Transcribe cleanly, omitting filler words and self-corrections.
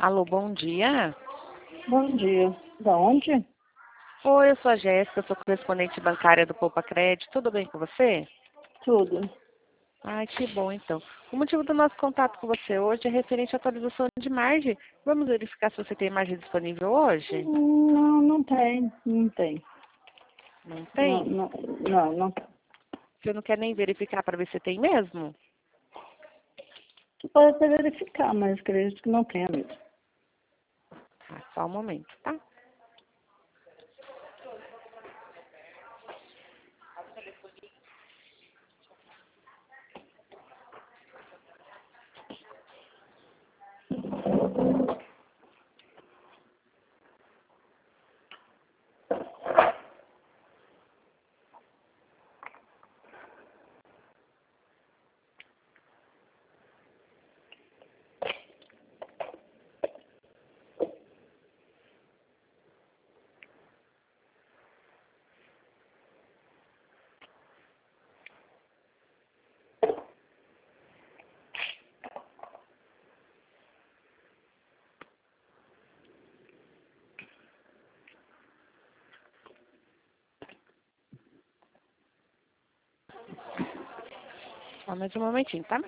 Alô, bom dia. Bom dia. Da onde? Oi, eu sou a Jéssica, sou correspondente bancária do Poupa Crédito. Tudo bem com você? Tudo. Ai, que bom então. O motivo do nosso contato com você hoje é referente à atualização de margem. Vamos verificar se você tem margem disponível hoje? Não, não tem. Não tem. Não Não, tem? não, não, não tem. Você não quer nem verificar para ver se tem mesmo? Pode até verificar, mas acredito que não tenha mesmo. Tá, só um momento, tá? Só mais um momentinho, tá?